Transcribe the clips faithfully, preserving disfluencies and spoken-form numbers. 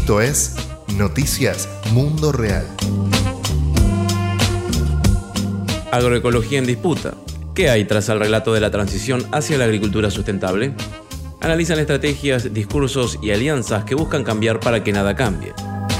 Esto es Noticias Mundo Real. Agroecología en disputa. ¿Qué hay tras el relato de la transición hacia la agricultura sustentable? Analizan estrategias, discursos y alianzas que buscan cambiar para que nada cambie.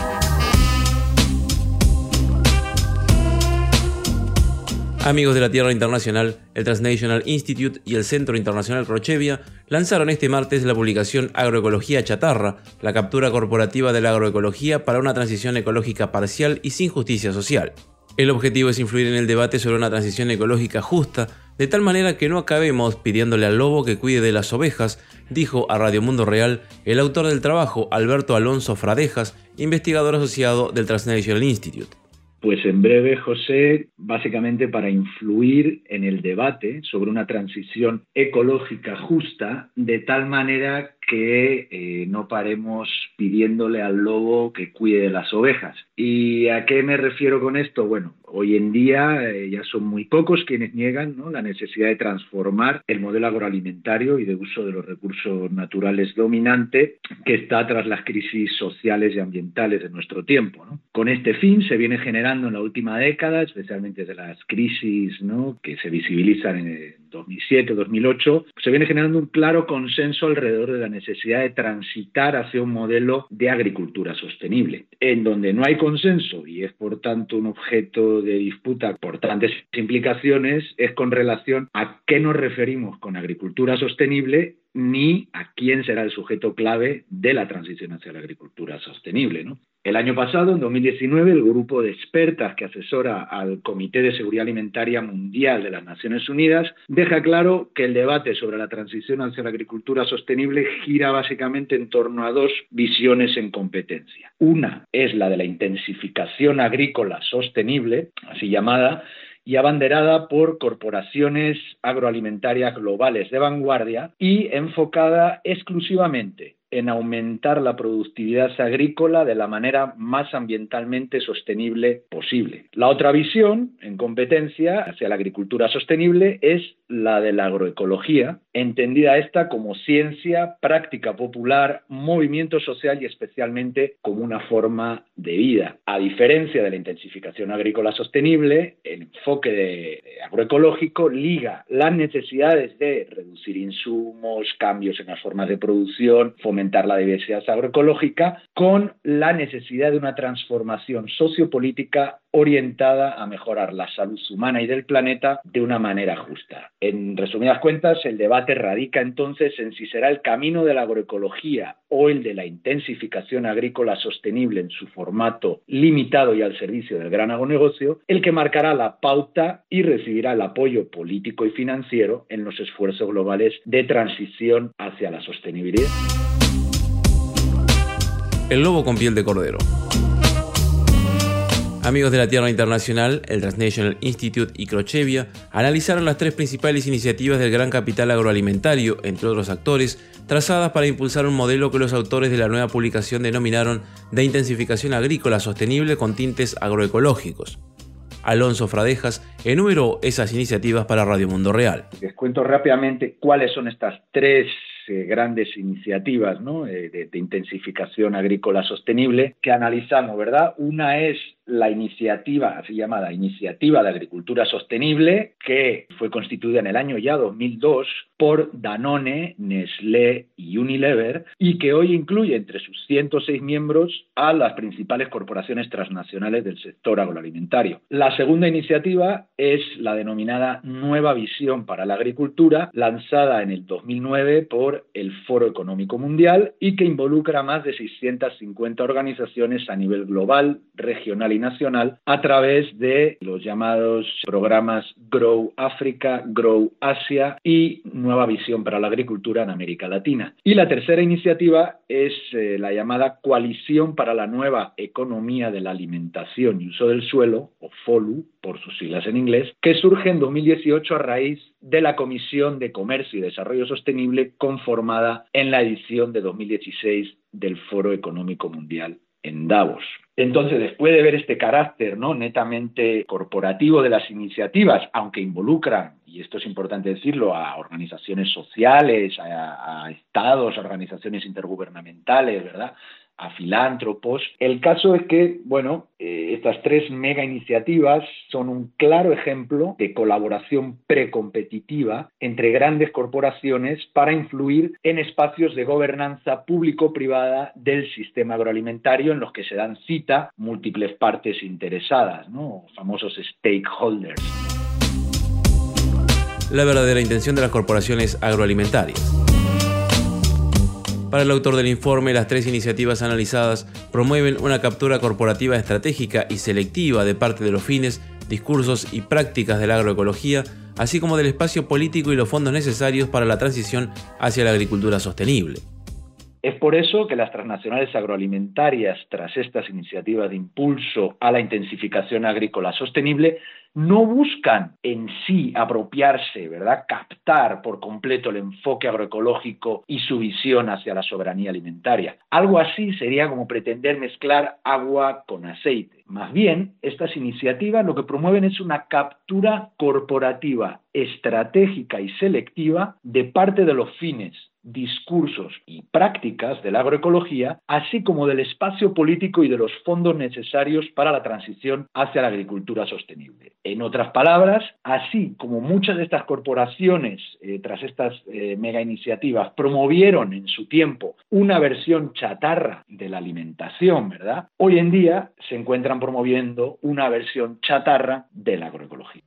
Amigos de la Tierra Internacional, el Transnational Institute y el Centro Internacional Crocevia lanzaron este martes la publicación Agroecología Chatarra, la captura corporativa de la agroecología para una transición ecológica parcial y sin justicia social. El objetivo es influir en el debate sobre una transición ecológica justa, de tal manera que no acabemos pidiéndole al lobo que cuide de las ovejas, dijo a Radio Mundo Real el autor del trabajo, Alberto Alonso Fradejas, investigador asociado del Transnational Institute. Pues en breve, José, básicamente para influir en el debate sobre una transición ecológica justa, de tal manera que eh, no paremos pidiéndole al lobo que cuide de las ovejas. ¿Y a qué me refiero con esto? Bueno, hoy en día eh, ya son muy pocos quienes niegan, ¿no?, la necesidad de transformar el modelo agroalimentario y de uso de los recursos naturales dominante que está tras las crisis sociales y ambientales de nuestro tiempo, ¿no? Con este fin se viene generando en la última década, especialmente desde las crisis, ¿no?, que se visibilizan en dos mil siete, dos mil ocho, se viene generando un claro consenso alrededor de la necesidad de transitar hacia un modelo de agricultura sostenible. En donde no hay consenso y es por tanto un objeto de disputa por tantas implicaciones es con relación a qué nos referimos con agricultura sostenible ni a quién será el sujeto clave de la transición hacia la agricultura sostenible, ¿no? El año pasado, en dos mil diecinueve, el grupo de expertas que asesora al Comité de Seguridad Alimentaria Mundial de las Naciones Unidas deja claro que el debate sobre la transición hacia la agricultura sostenible gira básicamente en torno a dos visiones en competencia. Una es la de la intensificación agrícola sostenible, así llamada, y abanderada por corporaciones agroalimentarias globales de vanguardia y enfocada exclusivamente en aumentar la productividad agrícola de la manera más ambientalmente sostenible posible. La otra visión, en competencia hacia la agricultura sostenible, es la de la agroecología, entendida esta como ciencia, práctica popular, movimiento social y especialmente como una forma de vida. A diferencia de la intensificación agrícola sostenible, el enfoque de, de agroecológico liga las necesidades de reducir insumos, cambios en las formas de producción, fomentar la diversidad agroecológica con la necesidad de una transformación sociopolítica orientada a mejorar la salud humana y del planeta de una manera justa. En resumidas cuentas, el debate radica entonces en si será el camino de la agroecología o el de la intensificación agrícola sostenible en su formato limitado y al servicio del gran agronegocio el que marcará la pauta y recibirá el apoyo político y financiero en los esfuerzos globales de transición hacia la sostenibilidad. El lobo con piel de cordero. Amigos de la Tierra Internacional, el Transnational Institute y Crocevia analizaron las tres principales iniciativas del gran capital agroalimentario, entre otros actores, trazadas para impulsar un modelo que los autores de la nueva publicación denominaron de intensificación agrícola sostenible con tintes agroecológicos. Alonso Fradejas enumeró esas iniciativas para Radio Mundo Real. Les cuento rápidamente cuáles son estas tres eh, grandes iniciativas, ¿no?, eh, de, de intensificación agrícola sostenible que analizamos, ¿verdad? Una es la iniciativa, así llamada Iniciativa de Agricultura Sostenible, que fue constituida en el año ya dos mil dos por Danone, Nestlé y Unilever, y que hoy incluye entre sus ciento seis miembros a las principales corporaciones transnacionales del sector agroalimentario. La segunda iniciativa es la denominada Nueva Visión para la Agricultura, lanzada en el dos mil nueve por el Foro Económico Mundial y que involucra a más de seiscientas cincuenta organizaciones a nivel global, regional y nacional a través de los llamados programas Grow África, Grow Asia y Nueva Visión para la Agricultura en América Latina. Y la tercera iniciativa es eh, la llamada Coalición para la Nueva Economía de la Alimentación y Uso del Suelo, o FOLU, por sus siglas en inglés, que surge en dos mil dieciocho a raíz de la Comisión de Comercio y Desarrollo Sostenible conformada en la edición de dos mil dieciséis del Foro Económico Mundial en Davos. Entonces, después de ver este carácter, ¿no?, netamente corporativo de las iniciativas, aunque involucran, y esto es importante decirlo, a organizaciones sociales, a, a estados, a organizaciones intergubernamentales, ¿verdad?, a filántropos. El caso es que, bueno, eh, estas tres mega iniciativas son un claro ejemplo de colaboración precompetitiva entre grandes corporaciones para influir en espacios de gobernanza público-privada del sistema agroalimentario en los que se dan cita múltiples partes interesadas, ¿no? Famosos stakeholders. La verdadera intención de las corporaciones agroalimentarias. Para el autor del informe, las tres iniciativas analizadas promueven una captura corporativa estratégica y selectiva de parte de los fines, discursos y prácticas de la agroecología, así como del espacio político y los fondos necesarios para la transición hacia la agricultura sostenible. Es por eso que las transnacionales agroalimentarias, tras estas iniciativas de impulso a la intensificación agrícola sostenible, no buscan en sí apropiarse, ¿verdad?, captar por completo el enfoque agroecológico y su visión hacia la soberanía alimentaria. Algo así sería como pretender mezclar agua con aceite. Más bien, estas iniciativas lo que promueven es una captura corporativa, estratégica y selectiva de parte de los fines, discursos y prácticas de la agroecología, así como del espacio político y de los fondos necesarios para la transición hacia la agricultura sostenible. En otras palabras, así como muchas de estas corporaciones, eh, tras estas eh, mega iniciativas, promovieron en su tiempo una versión chatarra de la alimentación, ¿verdad?, hoy en día se encuentran promoviendo una versión chatarra de la agroecología.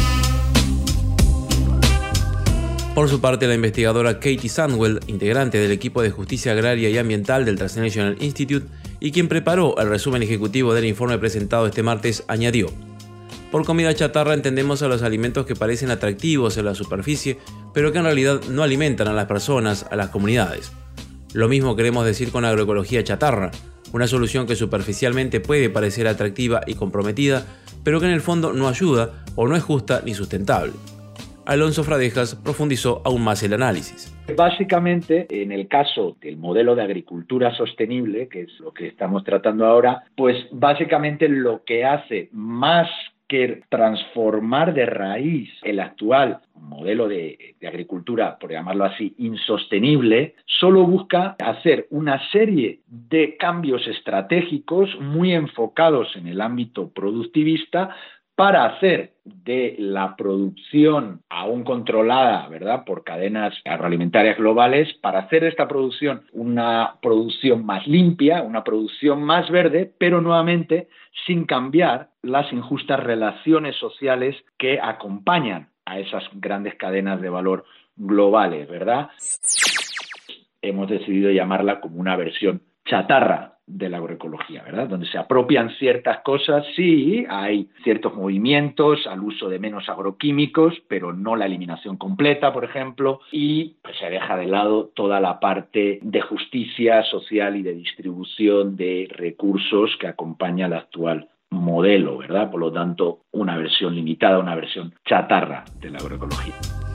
Por su parte, la investigadora Katie Sandwell, integrante del equipo de Justicia Agraria y Ambiental del Transnational Institute y quien preparó el resumen ejecutivo del informe presentado este martes, añadió: por comida chatarra entendemos a los alimentos que parecen atractivos en la superficie, pero que en realidad no alimentan a las personas, a las comunidades. Lo mismo queremos decir con agroecología chatarra, una solución que superficialmente puede parecer atractiva y comprometida, pero que en el fondo no ayuda o no es justa ni sustentable. Alonso Fradejas profundizó aún más el análisis. Básicamente, en el caso del modelo de agricultura sostenible, que es lo que estamos tratando ahora, pues básicamente lo que hace más que transformar de raíz el actual modelo de, de agricultura, por llamarlo así, insostenible, solo busca hacer una serie de cambios estratégicos muy enfocados en el ámbito productivista para hacer de la producción aún controlada, ¿verdad?, por cadenas agroalimentarias globales, para hacer de esta producción una producción más limpia, una producción más verde, pero nuevamente sin cambiar las injustas relaciones sociales que acompañan a esas grandes cadenas de valor globales, ¿verdad? Hemos decidido llamarla como una versión chatarra de la agroecología, ¿verdad?, donde se apropian ciertas cosas, sí, hay ciertos movimientos al uso de menos agroquímicos, pero no la eliminación completa, por ejemplo, y pues se deja de lado toda la parte de justicia social y de distribución de recursos que acompaña al actual modelo, ¿verdad? Por lo tanto, una versión limitada, una versión chatarra de la agroecología.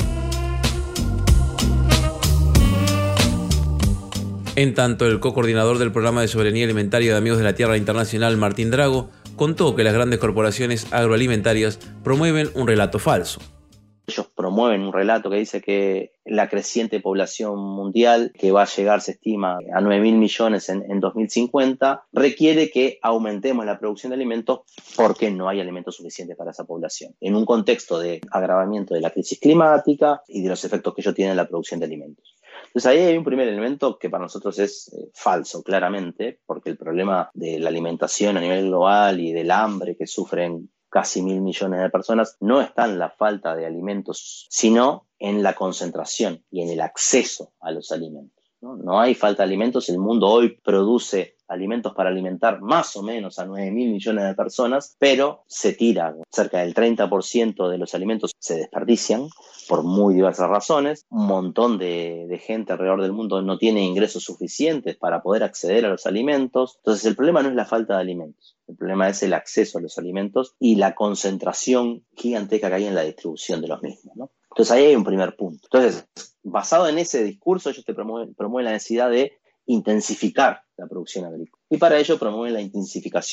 En tanto, el co-coordinador del Programa de Soberanía Alimentaria de Amigos de la Tierra Internacional, Martín Drago, contó que las grandes corporaciones agroalimentarias promueven un relato falso. Ellos promueven un relato que dice que la creciente población mundial, que va a llegar, se estima, a nueve mil millones en, en dos mil cincuenta, requiere que aumentemos la producción de alimentos porque no hay alimentos suficientes para esa población, en un contexto de agravamiento de la crisis climática y de los efectos que ello tiene en la producción de alimentos. Entonces ahí hay un primer elemento que para nosotros es eh, falso, claramente, porque el problema de la alimentación a nivel global y del hambre que sufren casi mil millones de personas no está en la falta de alimentos, sino en la concentración y en el acceso a los alimentos, ¿no? No hay falta de alimentos, el mundo hoy produce alimentos para alimentar más o menos a nueve mil millones de personas, pero se tira, cerca del treinta por ciento de los alimentos se desperdician por muy diversas razones. Un montón de, de gente alrededor del mundo no tiene ingresos suficientes para poder acceder a los alimentos. Entonces el problema no es la falta de alimentos, el problema es el acceso a los alimentos y la concentración gigantesca que hay en la distribución de los mismos, ¿no? Entonces ahí hay un primer punto. Entonces, basado en ese discurso, ellos te promueven, promueven la necesidad de intensificar la producción agrícola. Y para ello promueven la intensificación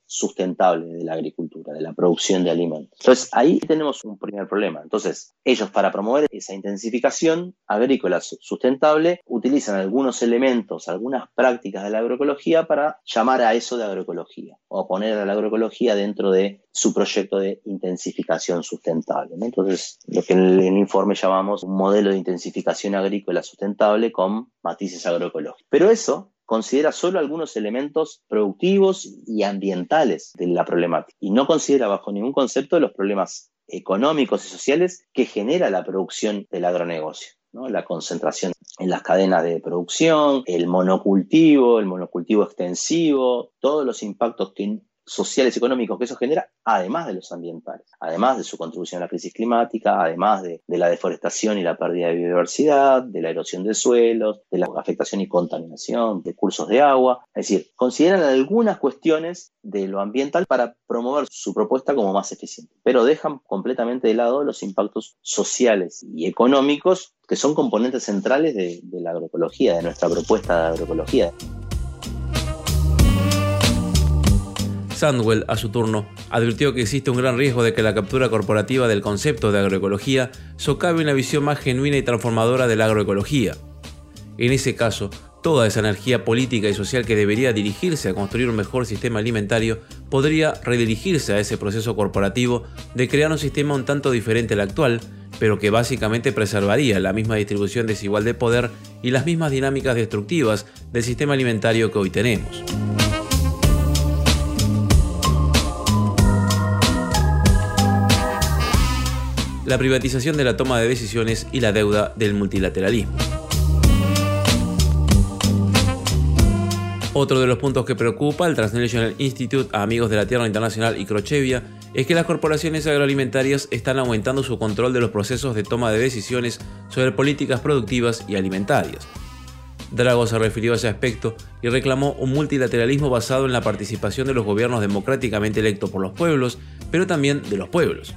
sustentable de la agricultura, de la producción de alimentos. Entonces, ahí tenemos un primer problema. Entonces, ellos para promover esa intensificación agrícola sustentable utilizan algunos elementos, algunas prácticas de la agroecología para llamar a eso de agroecología o poner a la agroecología dentro de su proyecto de intensificación sustentable, ¿no? Entonces, lo que en el informe llamamos un modelo de intensificación agrícola sustentable con matices agroecológicos. Pero eso considera solo algunos elementos productivos y ambientales de la problemática y no considera bajo ningún concepto los problemas económicos y sociales que genera la producción del agronegocio, ¿no? La concentración en las cadenas de producción, el monocultivo, el monocultivo extensivo, todos los impactos que sociales y económicos que eso genera, además de los ambientales, además de su contribución a la crisis climática, además de, de la deforestación y la pérdida de biodiversidad, de la erosión de suelos, de la afectación y contaminación de cursos de agua. Es decir, consideran algunas cuestiones de lo ambiental para promover su propuesta como más eficiente, pero dejan completamente de lado los impactos sociales y económicos que son componentes centrales de, de la agroecología, de nuestra propuesta de agroecología. Sandwell, a su turno, advirtió que existe un gran riesgo de que la captura corporativa del concepto de agroecología socave una visión más genuina y transformadora de la agroecología. En ese caso, toda esa energía política y social que debería dirigirse a construir un mejor sistema alimentario podría redirigirse a ese proceso corporativo de crear un sistema un tanto diferente al actual, pero que básicamente preservaría la misma distribución desigual de poder y las mismas dinámicas destructivas del sistema alimentario que hoy tenemos. La privatización de la toma de decisiones y la deuda del multilateralismo. Otro de los puntos que preocupa al Transnational Institute a Amigos de la Tierra Internacional y Crocevia es que las corporaciones agroalimentarias están aumentando su control de los procesos de toma de decisiones sobre políticas productivas y alimentarias. Drago se refirió a ese aspecto y reclamó un multilateralismo basado en la participación de los gobiernos democráticamente electos por los pueblos, pero también de los pueblos.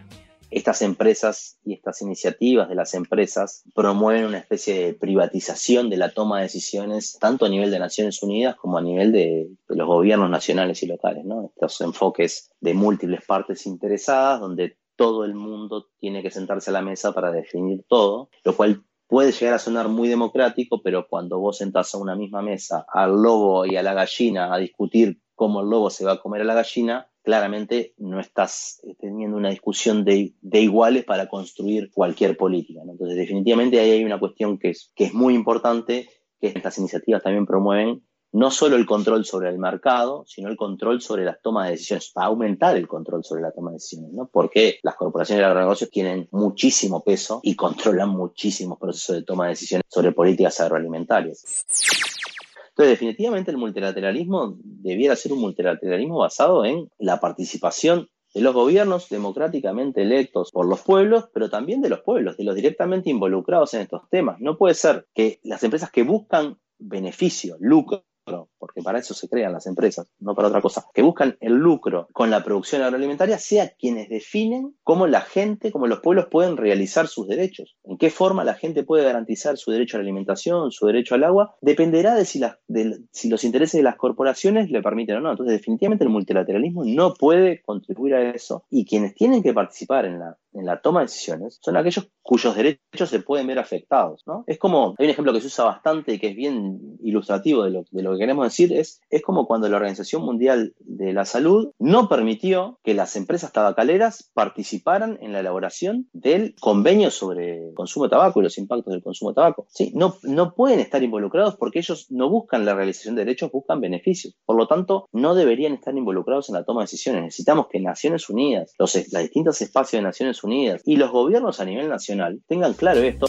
Estas empresas y estas iniciativas de las empresas promueven una especie de privatización de la toma de decisiones tanto a nivel de Naciones Unidas como a nivel de, de los gobiernos nacionales y locales, ¿no? Estos enfoques de múltiples partes interesadas donde todo el mundo tiene que sentarse a la mesa para definir todo, lo cual puede llegar a sonar muy democrático, pero cuando vos sentás a una misma mesa al lobo y a la gallina a discutir cómo el lobo se va a comer a la gallina, claramente no estás teniendo una discusión de, de iguales para construir cualquier política, ¿no? Entonces, definitivamente ahí hay una cuestión que es, que es muy importante, que estas iniciativas también promueven no solo el control sobre el mercado, sino el control sobre las tomas de decisiones, para aumentar el control sobre la toma de decisiones, ¿no? Porque las corporaciones de agronegocios tienen muchísimo peso y controlan muchísimos procesos de toma de decisiones sobre políticas agroalimentarias. Entonces, definitivamente el multilateralismo debiera ser un multilateralismo basado en la participación de los gobiernos democráticamente electos por los pueblos, pero también de los pueblos, de los directamente involucrados en estos temas. No puede ser que las empresas que buscan beneficio, lucro, porque para eso se crean las empresas, no para otra cosa, que buscan el lucro con la producción agroalimentaria, sean quienes definen cómo la gente, cómo los pueblos pueden realizar sus derechos. En qué forma la gente puede garantizar su derecho a la alimentación, su derecho al agua, dependerá de si, la, de, si los intereses de las corporaciones le permiten o no. Entonces, definitivamente el multilateralismo no puede contribuir a eso, y quienes tienen que participar en la en la toma de decisiones son aquellos cuyos derechos se pueden ver afectados, ¿no? Es como, hay un ejemplo que se usa bastante y que es bien ilustrativo de lo, de lo que queremos decir, es, es como cuando la Organización Mundial de la Salud no permitió que las empresas tabacaleras participaran en la elaboración del convenio sobre el consumo de tabaco y los impactos del consumo de tabaco. ¿Sí? No, no pueden estar involucrados porque ellos no buscan la realización de derechos, buscan beneficios. Por lo tanto, no deberían estar involucrados en la toma de decisiones. Necesitamos que Naciones Unidas, los, los distintos espacios de Naciones Unidas y los gobiernos a nivel nacional tengan claro esto.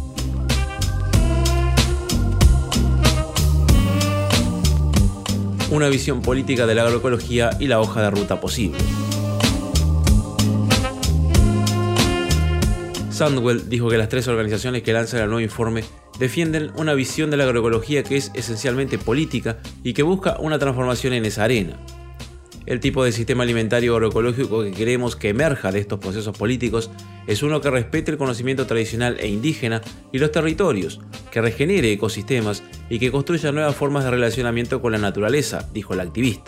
Una visión política de la agroecología y la hoja de ruta posible. Sandwell dijo que las tres organizaciones que lanzan el nuevo informe defienden una visión de la agroecología que es esencialmente política y que busca una transformación en esa arena. El tipo de sistema alimentario agroecológico que queremos que emerja de estos procesos políticos es uno que respete el conocimiento tradicional e indígena y los territorios, que regenere ecosistemas y que construya nuevas formas de relacionamiento con la naturaleza, dijo el activista.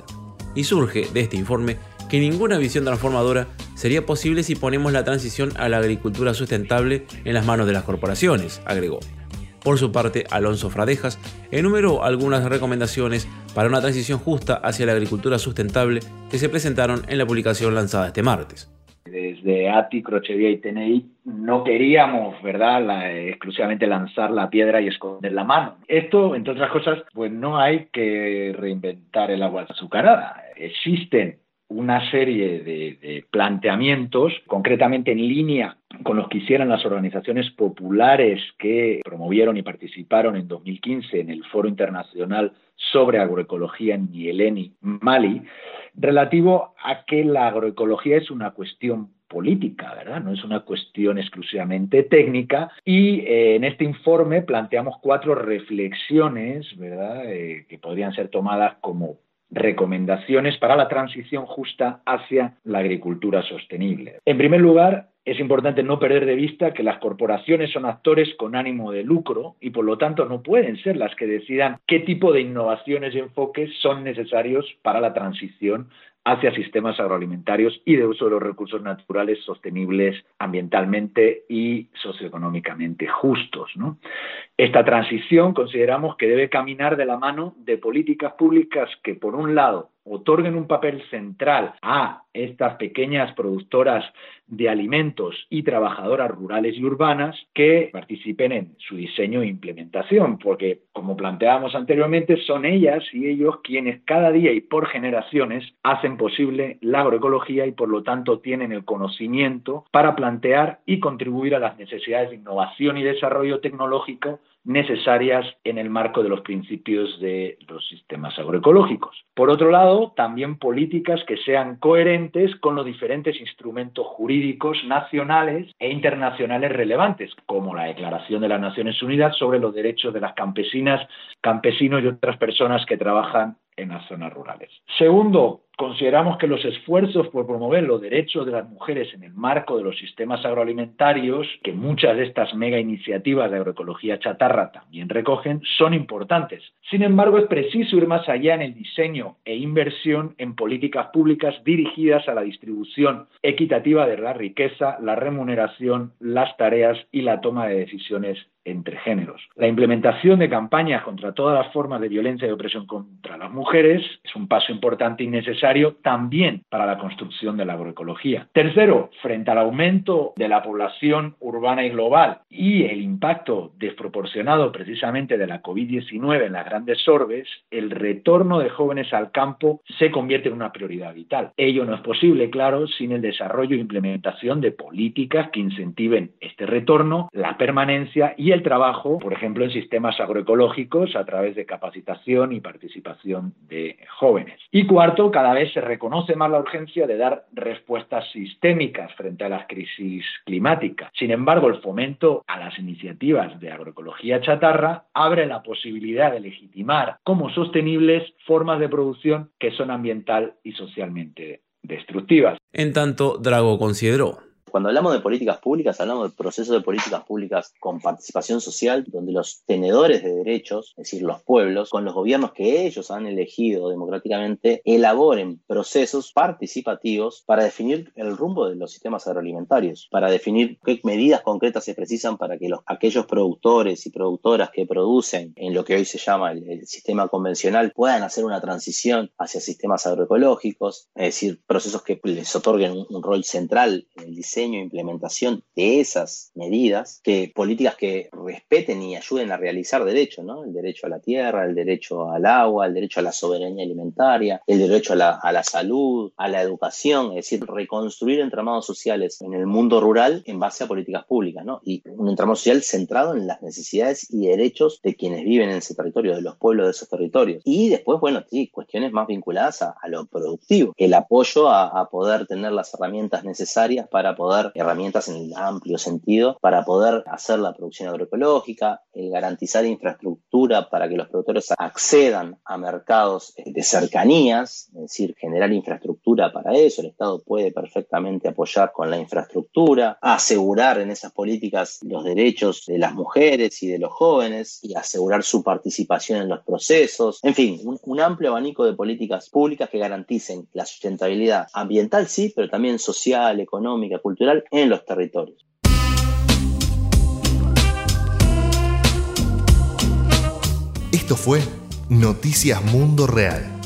Y surge de este informe que ninguna visión transformadora sería posible si ponemos la transición a la agricultura sustentable en las manos de las corporaciones, agregó. Por su parte, Alonso Fradejas enumeró algunas recomendaciones para una transición justa hacia la agricultura sustentable que se presentaron en la publicación lanzada este martes. Desde A T I, Crocevia y T N I no queríamos, ¿verdad?, la, exclusivamente lanzar la piedra y esconder la mano. Esto, entre otras cosas, pues no hay que reinventar el agua azucarada. Existen una serie de, de planteamientos, concretamente en línea con los que hicieron las organizaciones populares que promovieron y participaron en dos mil quince en el Foro Internacional sobre Agroecología en Nyéléni, Mali, relativo a que la agroecología es una cuestión política, ¿verdad? No es una cuestión exclusivamente técnica y eh, en este informe planteamos cuatro reflexiones, ¿verdad?, eh, que podrían ser tomadas como recomendaciones para la transición justa hacia la agricultura sostenible. En primer lugar, es importante no perder de vista que las corporaciones son actores con ánimo de lucro y por lo tanto no pueden ser las que decidan qué tipo de innovaciones y enfoques son necesarios para la transición hacia sistemas agroalimentarios y de uso de los recursos naturales sostenibles ambientalmente y socioeconómicamente justos, ¿no? Esta transición consideramos que debe caminar de la mano de políticas públicas que, por un lado, otorguen un papel central a estas pequeñas productoras de alimentos y trabajadoras rurales y urbanas que participen en su diseño e implementación, porque, como planteábamos anteriormente, son ellas y ellos quienes cada día y por generaciones hacen posible la agroecología y, por lo tanto, tienen el conocimiento para plantear y contribuir a las necesidades de innovación y desarrollo tecnológico necesarias en el marco de los principios de los sistemas agroecológicos. Por otro lado, también políticas que sean coherentes con los diferentes instrumentos jurídicos nacionales e internacionales relevantes, como la Declaración de las Naciones Unidas sobre los derechos de las campesinas, campesinos y otras personas que trabajan en las zonas rurales. Segundo, consideramos que los esfuerzos por promover los derechos de las mujeres en el marco de los sistemas agroalimentarios, que muchas de estas mega iniciativas de agroecología chatarra también recogen, son importantes. Sin embargo, es preciso ir más allá en el diseño e inversión en políticas públicas dirigidas a la distribución equitativa de la riqueza, la remuneración, las tareas y la toma de decisiones entre géneros. La implementación de campañas contra todas las formas de violencia y opresión contra las mujeres es un paso importante y necesario también para la construcción de la agroecología. Tercero, frente al aumento de la población urbana y global y el impacto desproporcionado precisamente de la COVID diecinueve en las grandes orbes, el retorno de jóvenes al campo se convierte en una prioridad vital. Ello no es posible, claro, sin el desarrollo e implementación de políticas que incentiven este retorno, la permanencia y el trabajo, por ejemplo, en sistemas agroecológicos a través de capacitación y participación de jóvenes. Y cuarto, cada vez se reconoce más la urgencia de dar respuestas sistémicas frente a las crisis climáticas. Sin embargo, el fomento a las iniciativas de agroecología chatarra abre la posibilidad de legitimar como sostenibles formas de producción que son ambiental y socialmente destructivas. En tanto, Drago consideró: cuando hablamos de políticas públicas, hablamos de procesos de políticas públicas con participación social, donde los tenedores de derechos, es decir, los pueblos, con los gobiernos que ellos han elegido democráticamente, elaboren procesos participativos para definir el rumbo de los sistemas agroalimentarios, para definir qué medidas concretas se precisan para que los, aquellos productores y productoras que producen en lo que hoy se llama el, el sistema convencional puedan hacer una transición hacia sistemas agroecológicos, es decir, procesos que les otorguen un, un rol central en el diseño e implementación de esas medidas, que políticas que respeten y ayuden a realizar derechos, ¿no? El derecho a la tierra, el derecho al agua, el derecho a la soberanía alimentaria, el derecho a la, a la salud, a la educación, es decir, reconstruir entramados sociales en el mundo rural en base a políticas públicas, ¿no? Y un entramado social centrado en las necesidades y derechos de quienes viven en ese territorio, de los pueblos de esos territorios. Y después, bueno, sí, cuestiones más vinculadas a, a lo productivo, el apoyo a, a poder tener las herramientas necesarias para poder herramientas en el amplio sentido para poder hacer la producción agroecológica, el garantizar infraestructura para que los productores accedan a mercados de cercanías, es decir, generar infraestructura infraestructura para eso. El Estado puede perfectamente apoyar con la infraestructura, asegurar en esas políticas los derechos de las mujeres y de los jóvenes y asegurar su participación en los procesos. En fin, un, un amplio abanico de políticas públicas que garanticen la sustentabilidad ambiental, sí, pero también social, económica, cultural en los territorios. Esto fue Noticias Mundo Real.